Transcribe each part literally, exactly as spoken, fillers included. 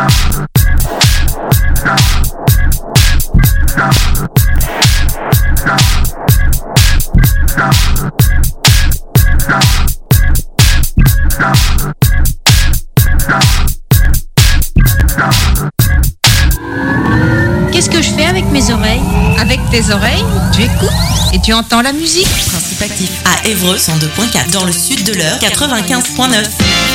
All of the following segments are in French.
Qu'est-ce que je fais avec mes oreilles? Avec tes oreilles, tu écoutes et tu entends la musique. Principe actif à Évreux cent deux point quatre, dans le sud de l'Eure quatre-vingt-quinze point neuf.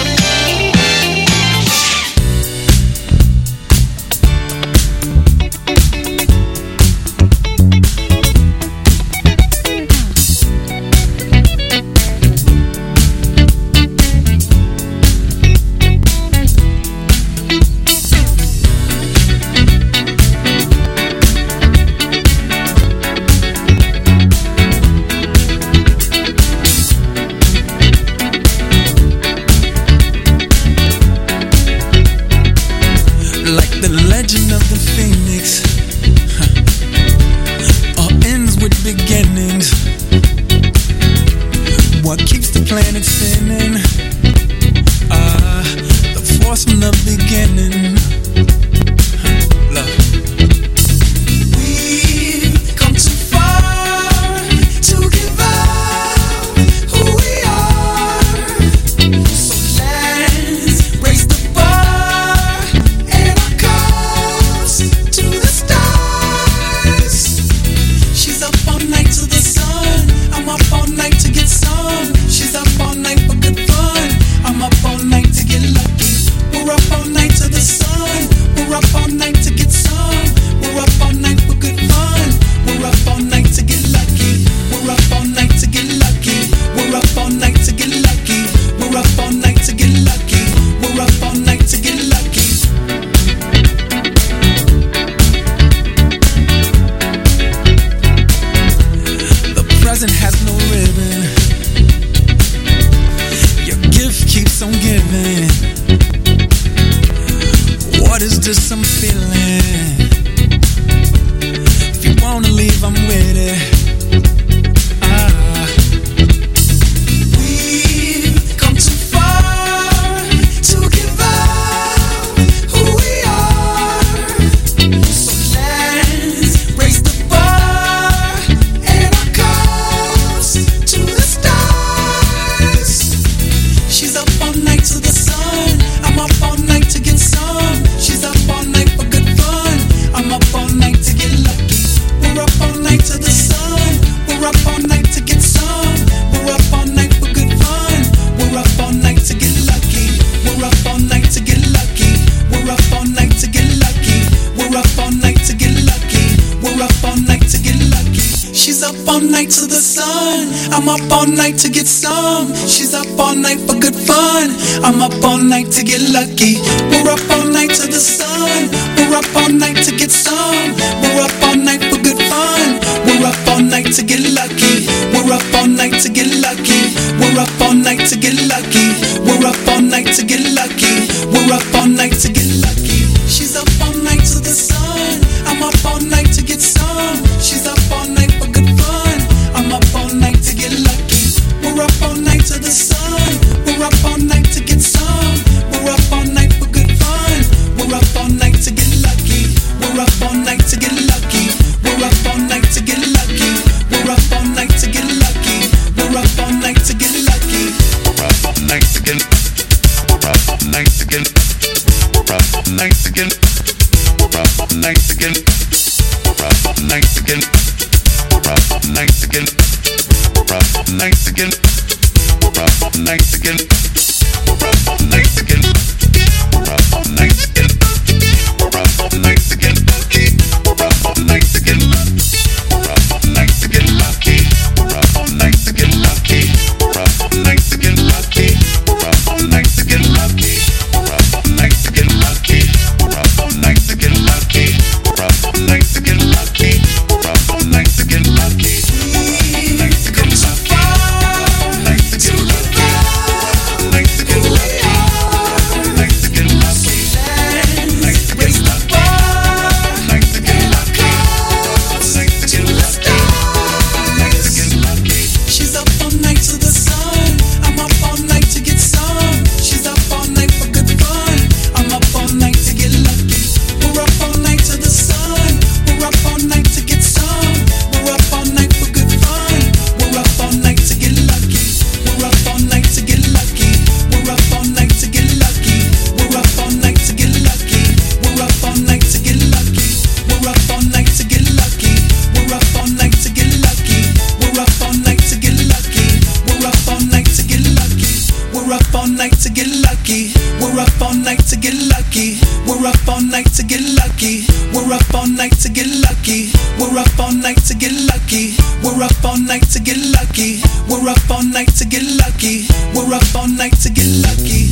To get some, she's up all night for good fun. I'm up all night to get lucky. We're up all night to the sun. We're up all night to get some. We're up all night for good fun. We're up all night to get lucky. We're up all night to get lucky. We're up all night to get lucky. We're up all night to get lucky. We're up all night to get lucky. She's up all night to the sun. I'm up all night to get some. She's up all night for good fun. I'm up all night to get lucky. We're up all night to the sun. We're up all night to get some. We're up all night for good fun. We're up all night to get lucky. We're up all night to get lucky. We're up all night to get lucky. We're up all night to get lucky. We're up all night to get lucky. We're up all night to get. We're up all night to get. We're up all night to get. We're up all night to get. We're up all night to get. We're up all night to get. We're up all night to get. We're up all night to get. We're up all night to get. We're up all night to get. We're up all night to get. We're up all night to get. We're up all night to get lucky. We're up all night to get lucky. We're up all night to get lucky. We're up all night to get lucky. We're up all night to get lucky. We're up all night to get lucky. We're up all night to get lucky. We're up all night to get lucky. Lucky. to get lucky. We're up all night to get lucky. We're up all night to get lucky. We're up all night to get lucky. We're up all night to get lucky. We're up all night to get lucky.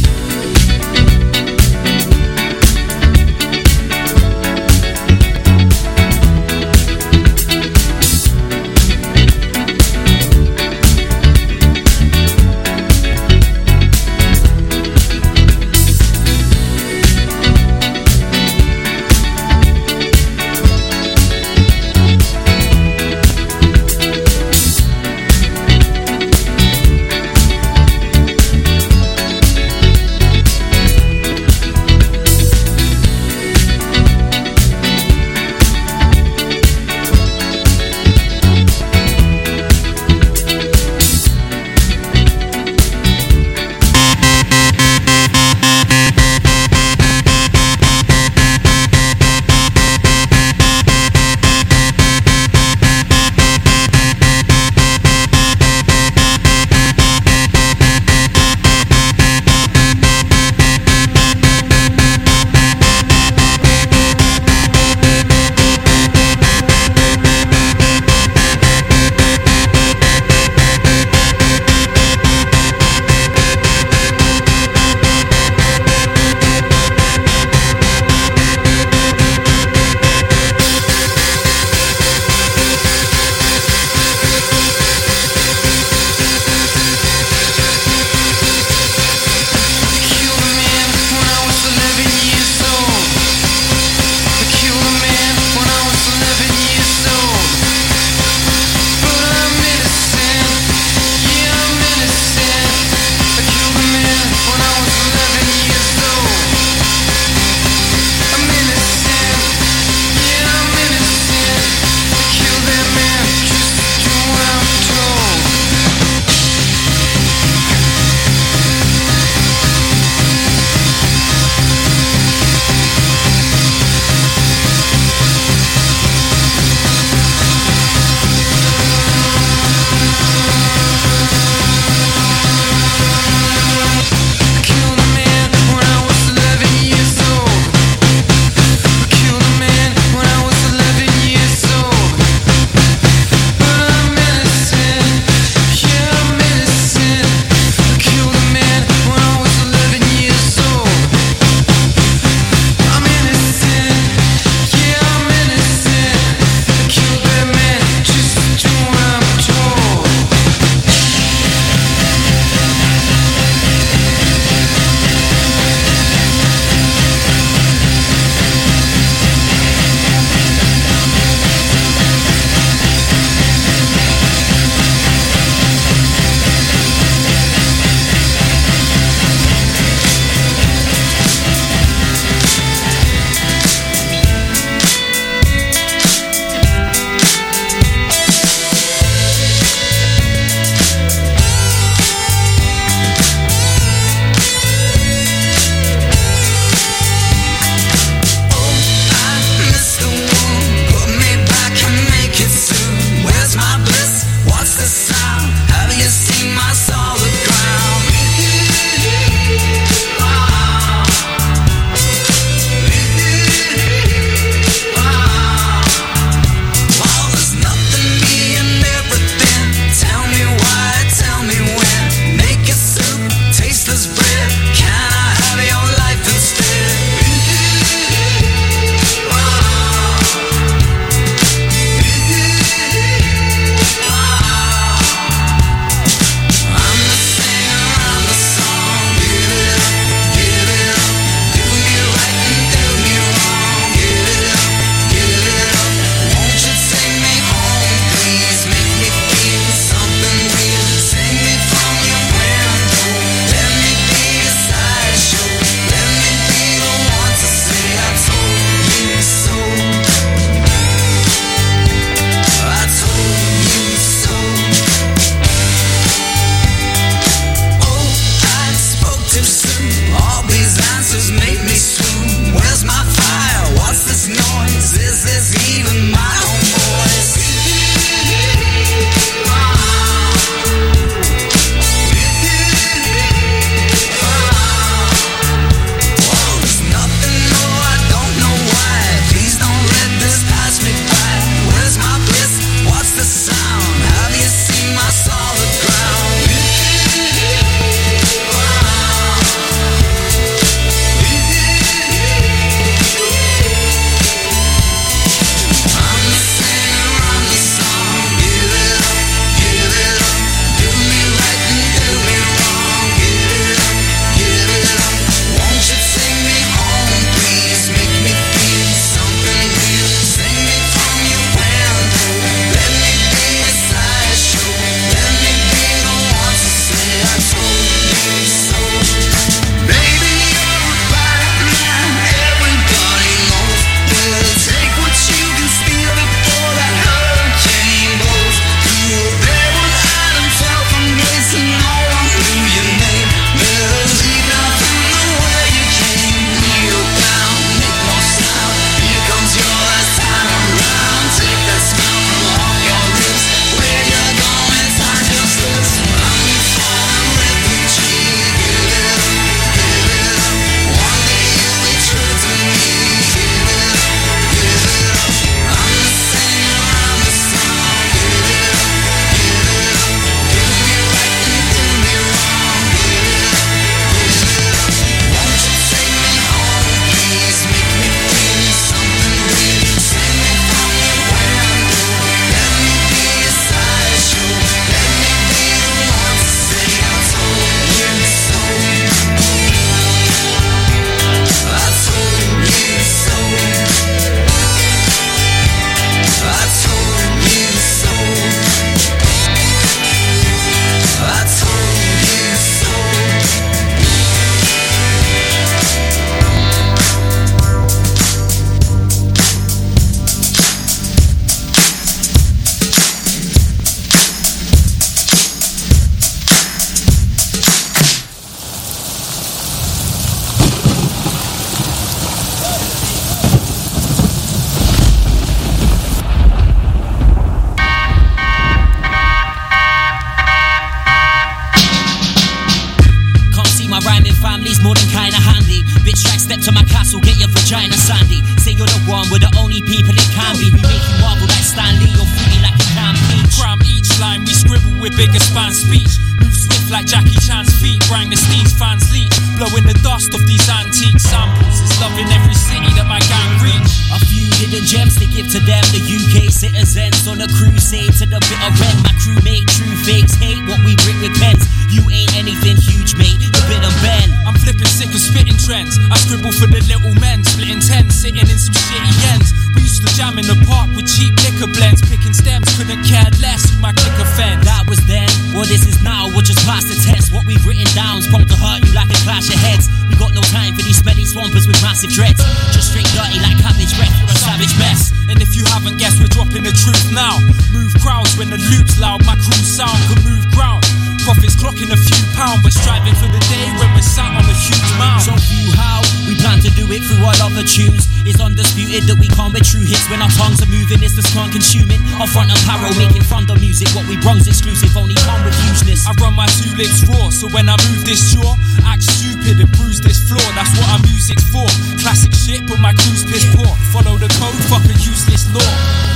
you're the one, we're the only people it can be. We make you marvel like Stan Lee or fruity like you can peach. Cram each line, we scribble with bigger span speech. Move swift like Jackie Chan's feet, bring the steez fans leech. Blowing the dust off these antique samples. It's love in every city that my gang reach. A few hidden gems to give to them, the U K citizens on a crusade to the bitter end. My crew make true fakes, hate what we bring with pens. You ain't anything huge, mate, the bit of Ben. I'm flipping sick of spitting trends. I scribble for the little men, splitting tens, sitting in some shitty ends. We used to jam in the park with cheap liquor blends, picking stems, couldn't care less who my click offend. That was then, well this is now, we're just past the test. What we've written down's prompt to hurt you like a clash of heads. We got no time for these smelly swampers with massive dreads. Just straight dirty like cabbage breath, you're a savage mess. And if you haven't guessed, we're dropping the truth now. Move crowds when the loop's loud, my crew's sound can move ground. Profits clocking a few pounds, but striving for the day when we're sat on a huge mound. So view how we plan to do it through all other tunes. It's undisputed that we come with true hits when our tongues are moving. It's the skunk consuming our front apparel, making fun of music. What we brung's exclusive, only come with hugeness. I run my two lips raw, so when I move this jaw, act stupid and bruise this floor. That's what our music's for. Classic shit, but my crew's piss poor. Follow the code, fuck a useless law.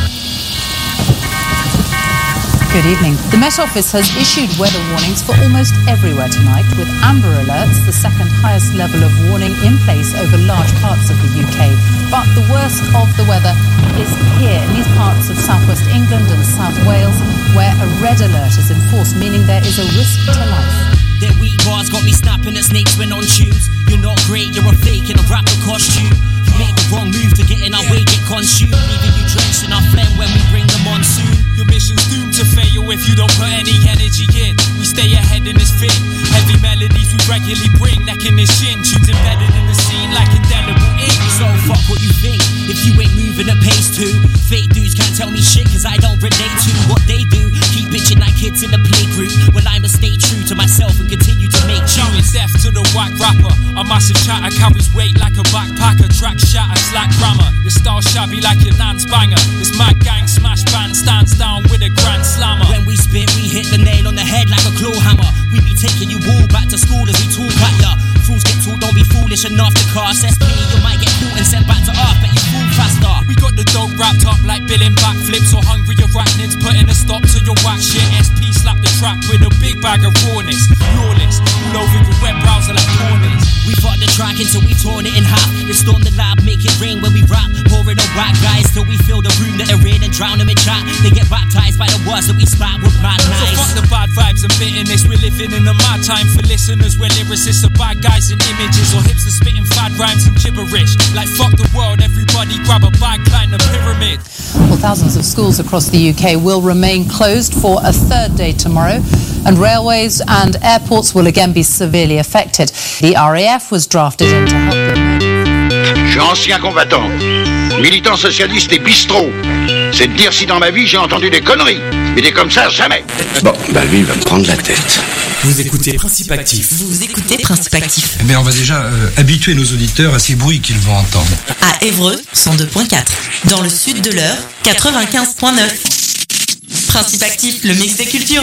Good evening. The Met Office has issued weather warnings for almost everywhere tonight, with amber alerts, the second highest level of warning, in place over large parts of the U K. But the worst of the weather is here, in these parts of southwest England and South Wales, where a red alert is enforced, meaning there is a risk to life. Their weak bars got me snapping at snakes when on tunes. You're not great, you're a fake in a rapper costume. You make the wrong move to get in our way, get consumed, leaving you drenched in our phlegm when we bring the monsoon. Your mission's doomed to fail if you don't put any energy in. We stay ahead in this thing. Heavy melodies we regularly bring, neck in this shin. Tunes embedded in the scene like indelible ink. So fuck what you think, if you ain't moving at pace too. Fake dudes can't tell me shit cause I don't relate to what they do. Keep bitching like kids in the playgroup. Well I'ma stay true to myself and continue to make tunes. Death to the whack rapper. A massive chatter carries weight like a backpacker. Track shatter, slack grammar. Your style shabby like your nan's banger. This mad gang smash band stands down with a grand slammer. When we spit we hit the nail on the head like a claw hammer. We be taking you all back to school as we talk at ya. Fools get taught, don't be foolish enough to cast S P. You might get caught and sent back to Earth, but you fall faster. We got the dope wrapped up like billing backflips or hungry arachnids, putting a stop to your whack shit. S P slap the track with a big bag of rawness. Lawless, all over your web browser like corners. We fought the track until we torn it in half. Then storm the lab, make it rain when we rap. Pouring on whack guys till we fill the room that they're in and drown them in chat. They get baptized by the words that we spat with mad nice. So fuck the bad vibes and bitterness. We're living in a mad time for listeners where lyricists are bad guys and images, or hipsters spitting fad rhymes and gibberish. Like fuck the world, everybody grab a bag, climb the pyramid. Well, thousands of schools across the U K will remain closed for a third day tomorrow, and railways and airports will again be severely affected. The R A F was drafted in to help them. Je suis ancien combattant, militant socialiste et bistrot. C'est de dire si dans ma vie j'ai entendu des conneries. Mais des comme ça, jamais. Bon, bah lui, il va me prendre la tête. Vous écoutez Principe Actif. Vous écoutez Principe Actif. Eh bien, on va déjà euh, habituer nos auditeurs à ces bruits qu'ils vont entendre. À Évreux, cent deux point quatre. Dans le sud de l'Eure, quatre-vingt-quinze point neuf. Principe Actif, le mix des cultures.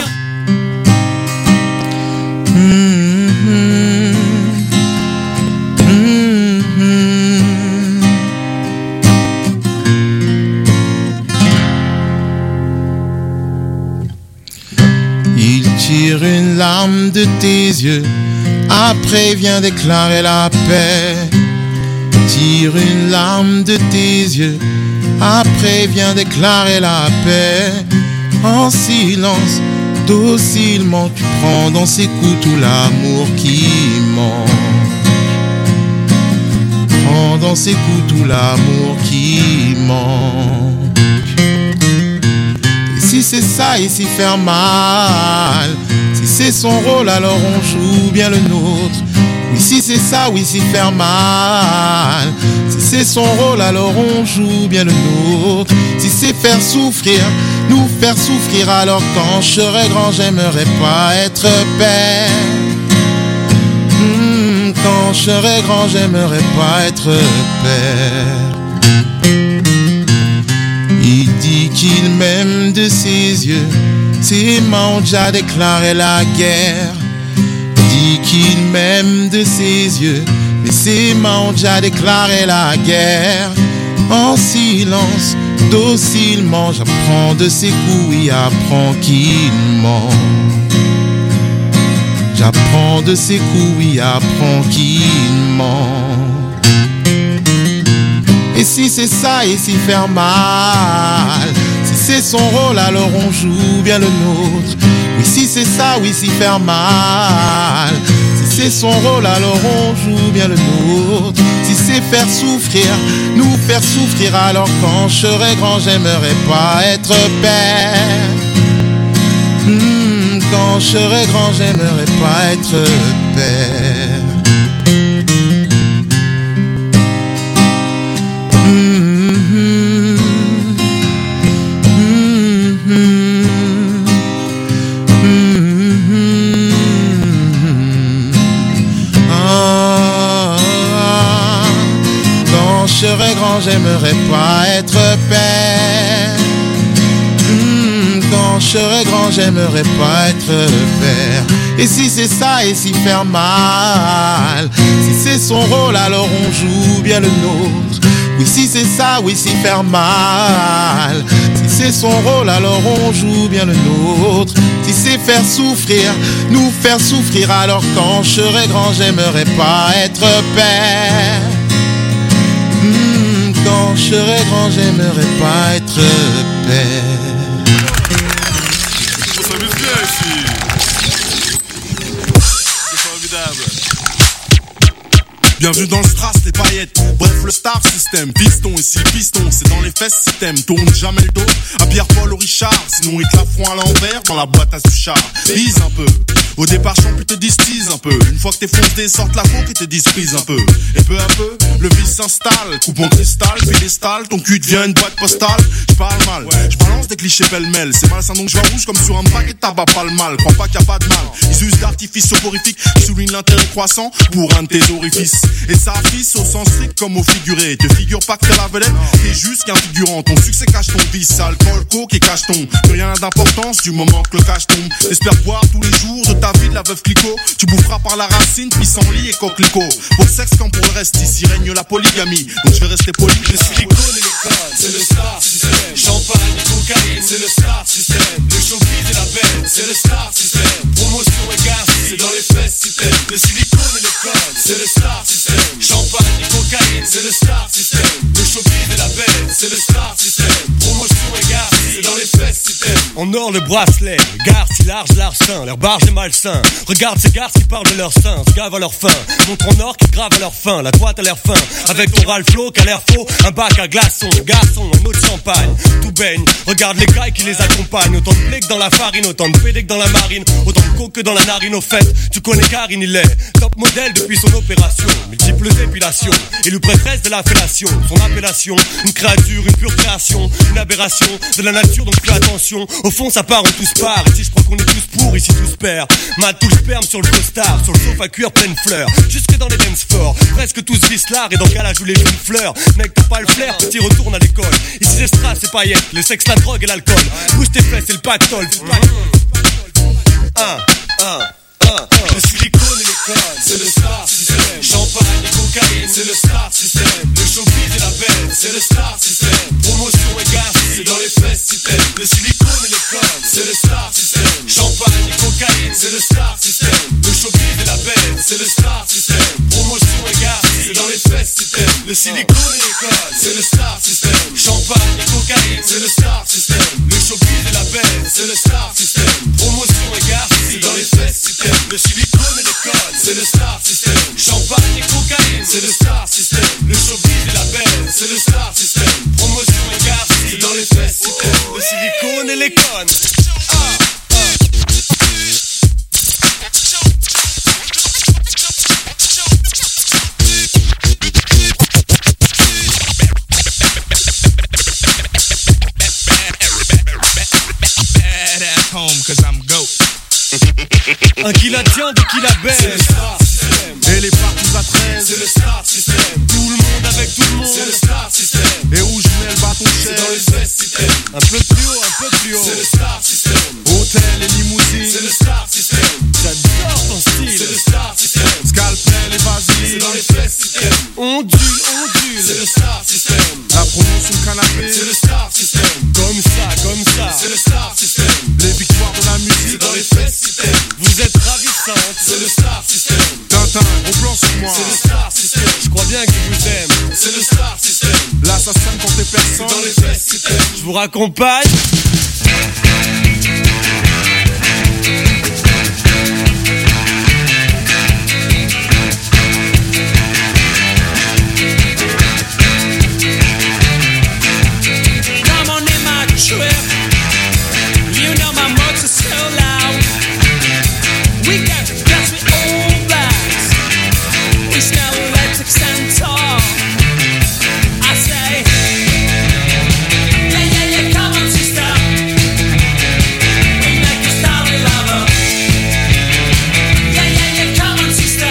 Mm-hmm. Mm-hmm. Il tire une larme de tes yeux, après vient déclarer la paix. Tire une larme de tes yeux, après vient déclarer la paix. En silence, docilement, tu prends dans ses coups tout l'amour qui manque. Prends dans ses coups tout l'amour qui manque. Et si c'est ça, et si faire mal, si c'est son rôle, alors on joue bien le nôtre. Oui, si c'est ça, oui, si faire mal, si c'est son rôle, alors on joue bien le nôtre. Si c'est faire souffrir, nous faire souffrir, alors quand je serai grand, j'aimerais pas être père. Mmh, quand je serai grand, j'aimerais pas être père. Il dit qu'il m'aime de ses yeux, ses mains ont déjà déclaré la guerre. Dit qu'il m'aime de ses yeux, mais ses mains ont déjà déclaré la guerre. En silence, docilement, j'apprends de ses coups, oui, apprends qu'il ment. J'apprends de ses coups, oui, apprends qu'il ment. Et si c'est ça, et si faire mal, si c'est son rôle, alors on joue bien le nôtre. Oui, si c'est ça, oui, si faire mal, si c'est son rôle, alors on joue bien le nôtre. Si c'est faire souffrir, nous faire souffrir, alors quand je serai grand, j'aimerais pas être père. Mmh, quand je serai grand, j'aimerais pas être père. Je serai grand, j'aimerais pas être père. Mmh, quand je serai grand, j'aimerais pas être père. Et si c'est ça, et si faire mal, si c'est son rôle, alors on joue bien le nôtre. Oui, si c'est ça, oui, si faire mal, si c'est son rôle, alors on joue bien le nôtre. Si c'est faire souffrir, nous faire souffrir, alors quand je serai grand, j'aimerais pas être père. Mmh, quand je serai grand, j'aimerais pas être père. On s'amuse bien ici. C'est formidable. Bienvenue dans le strass, les paillettes. Bref, le star system. Piston ici, piston, c'est dans les fesses si t'aimes. Tourne jamais le dos à Pierre-Paul ou Richard. Sinon, ils te la feront à l'envers dans la boîte à Suchard. Vise un peu. Au départ, champ, te distise un peu. Une fois que t'es foncé, sortent la coque et te disprise un peu. Et peu à peu, le vice s'installe. Coupe en cristal, pédestal, ton cul devient une boîte postale. J'parle mal, ouais. J'balance des clichés pêle-mêle. C'est malsain donc je rouge comme sur un paquet de tabac, pas le mal. Crois pas qu'il y a pas de mal. Ils usent d'artifices soporifiques qui soulignent l'intérêt croissant pour un de tes orifices. Et ça affiche au sens strict comme au figuré. Te figure pas que t'es la vedette, t'es juste qu'un figurant. Ton succès cache ton vice, alcool, coke et cache ton. Plus rien n'a d'importance du moment que le cache tombe. T'espères boire tous les jours de ta vie de la veuve Clicquot. Tu boufferas par la racine, pissenlit et coquelicot. Pour le sexe comme pour le reste, ici règne la polygamie. Donc je vais rester poli. Le silicone et les codes, c'est le star system. Champagne et cocaïne, c'est le star system. Le showbiz et la belle, c'est le star system. Promotion et gaz, c'est dans les fesses si t'aimes. Le silicone et les codes, c'est le star system. Champagne et cocaïne, c'est le star system. Le showbiz et la belle, c'est le star system. Promotion et gaz, c'est dans les fesses si t'aimes. En or le bracelet, gare si large, large sein. Leur barge est malsain. Regarde ces garces qui parlent de leur sein, se gavent à leur faim. Montre en or qui grave à leur faim. La droite a l'air fin, avec ton Ralph Flo qui a l'air faux. Un bac à glaçons, garçon, un autre champagne. Tout baigne, regarde les cailles qui les accompagnent. Autant de blé que dans la farine, autant de pédé que dans la marine. Autant de coke que dans la narine au fait. Tu connais Karine, il est top modèle depuis son opération. Multiples épilations, élu prêtresse de la fellation. Son appellation, une créature, une pure création. Une aberration de la nature, donc fais attention. Au fond ça part, on tous part. Ici je crois qu'on est tous pour, ici tous perd. Mate tout le sperme sur le costard, sur le sofa cuir pleine fleurs. Jusque dans les dance forts, presque tous vissent l'art. Et dans quel âge où les jeunes fleurs. Mec t'as pas le flair, petit retourne à l'école. Ici c'est strass, c'est paillettes, le sexe, la drogue et l'alcool. Bouge tes fesses, c'est le pactole. Un, un, un. Le silicone et les codes, c'est le star system. Champagne et cocaïne, c'est le star system. Le showbiz et la belle, c'est le star system. Promotion et gaz, c'est dans les fesses si t'aimes. Le silicone et les codes, c'est le star system. Champagne et cocaïne, c'est le star system. Le showbiz et la belle, c'est le star system. Promotion et gaz, c'est dans les fesses si t'aimes. Le silicone et les codes, c'est le star system. Champagne et cocaïne, c'est le star system. Le showbiz et la belle, c'est le star system. Promotion et gaz, c'est dans les fesses si t'aimes. Le silicone et les codes, c'est le star system. Champagne et cocaïne, c'est le star system. Le showbiz et la belle, c'est le star system. Promotion et gaz, c'est dans les fesses si t'aimes. Le silicone et les connes. Ah. Home, cause I'm goat. Un qui la tient, deux qui la baisse. C'est le star system. Et les parties à treize, c'est le star system. Tout le monde avec tout le monde, c'est le star system. Et où je mets le bâton c'est cher, dans les fesses si t'aimes. un peu plus haut, un peu plus haut. C'est le star system. hôtel et limousine, C'est le star system. J'adore ton style. C'est le star system. scalpel et C'est vaseline. dans les fesses si t'aimes. Ondule, ondule. C'est le star system. La promo canapé. C'est le star system. Comme ça, comme ça. C'est le star system. Les victoires de la musique. C'est dans les fesses system. Vous êtes ravissante. C'est le star system. Tintin, gros plan sur moi. C'est le star system. Je crois bien qu'il vous aime. C'est le star system. L'assassin quand t'es personne. C'est dans les fesses system. Je vous raccompagne. Come on in my trip. You know my motor so loud. We got gas with all blacks. We smell electric and tall. I say, yeah, yeah, yeah, come on, sister. We make a starry lover. Yeah, yeah, yeah, come on, sister.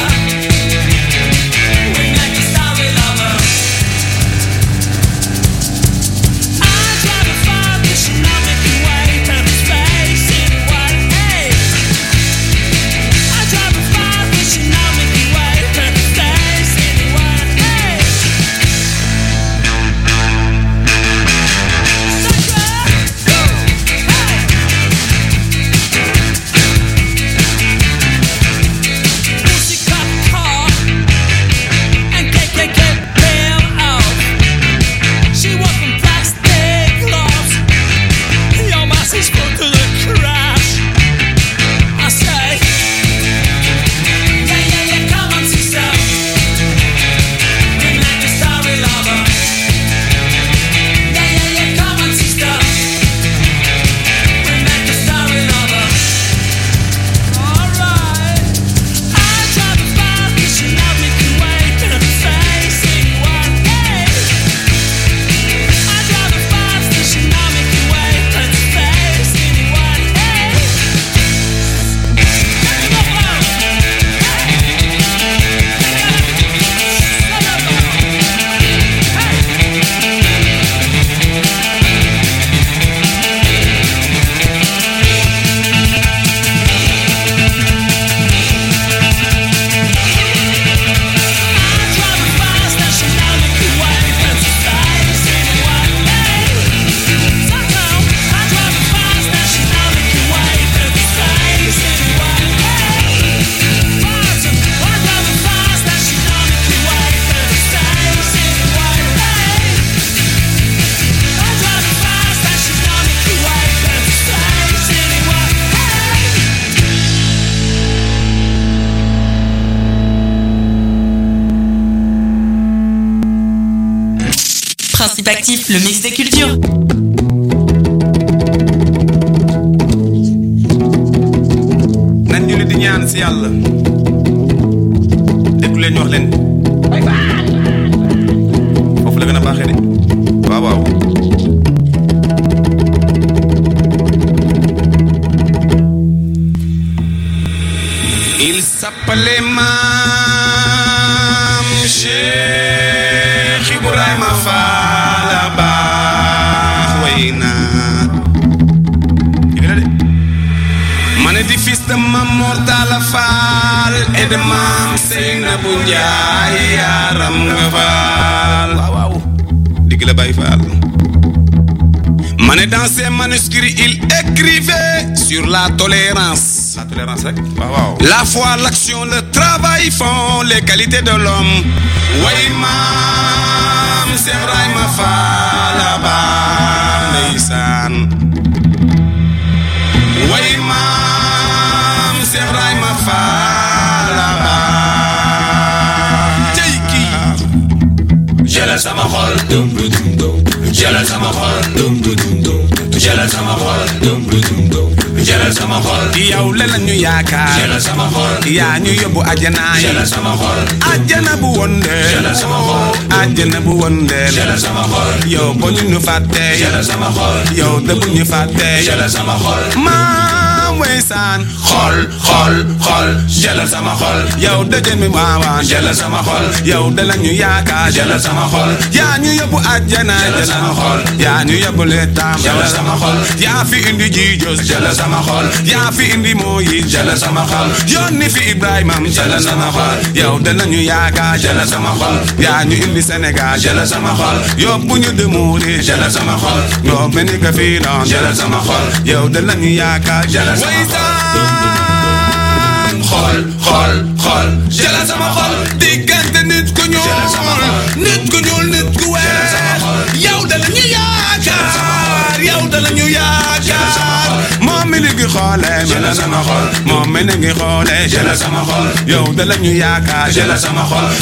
We make a starry lover. I drive a far vision, I'm making way from space in one day. I drive a far vision, I'm making way from space in one day. Music up car and K K K bail out. She was from plastic gloves. Your mass is put to the crash. I say, yeah, yeah, yeah, come on, sister. We make a starry lover. Yeah, yeah, yeah, come on, sister. We make a starry lover. Alright. I drive a far vision, I'll make you wait and face in one day. I drive a fast vision, I'll make you wait and face in one day. I drive a fast vision, I'll make you wait and face in one day. Somehow, I drive a fast vision, I'll make you wait and face in one day. Fast, I drive a fast vision, I'll make you wait and face in one day. I drive a fast vision, I'll make you wait and face in one day. Principe actif, le mix des cultures. nañ julli di ñaan si yàlla déglu leen ñu wax leen foofu la gën a baaxee de waaw waaw il s'appelait Maam Cheikh Ibrahima Fall baax way na man di fils de Mam Mor Talla Fall et de Mam Seynabou Ndiaye yaram nga Fall waaw waaw digg la Baye Fall man dans ses manuscrits il écrivait sur la tolérance la tolérance rek waaw waaw la foi l'action le travail font les qualités de l'homme way Mam Cheikh Ibrahima Fall ba ndeysaan way Mam Cheikh Ibrahima Fall ba teyki Jëlal sama xol dum dum dum. Jëlal sama xol dum dum dum. Jëlal sama xol dum dum dum. Jëlal sama xol yow la ñu yaakaar Jëlal sama xol yaa ñu yóbbu àjjana Jëlal sama xol àjjana bu wondeel Jëlal sama xol àjjana bu wondeel Jëlal sama xol yow bu ñu ñu fàtte Jëlal sama xol yow de bu ñu fàtte Jëlal sama xol maam weesaan xol xol xol jëlal sama xol yow dëjën mi waawaan jëlal sama xol yow da lañu yaakaar jëlal sama xol yaa ñu yóbbu àjjana jëlal sama xol yaa ñu yóbbu leetaam jëlal sama xol yaa fi indi jiijos jëlal sama xol yaa fi indi mooyi jëlal sama xol yónni fi Ibrahima jëlal sama xol yow da lañu yaakaar jëlal sama xol yaa ñu indi Sénégal jëlal sama xol yóbbu ñu demuuri jëlal sama xol yow mel ni ka fii doon jëlal sama xol yow da lañu yaakaar jëlal sama xol xol xol jëlal sama xol diggante nit ku ñuul nit ku ñuul nit ku weex yow da lañu yaakaar yow da lañu yaakaar moom mi ngi xoolee jëlal sama xol moom mi ngi xoolee jëlal sama xol yow da lañu yaakaar jëlal sama xol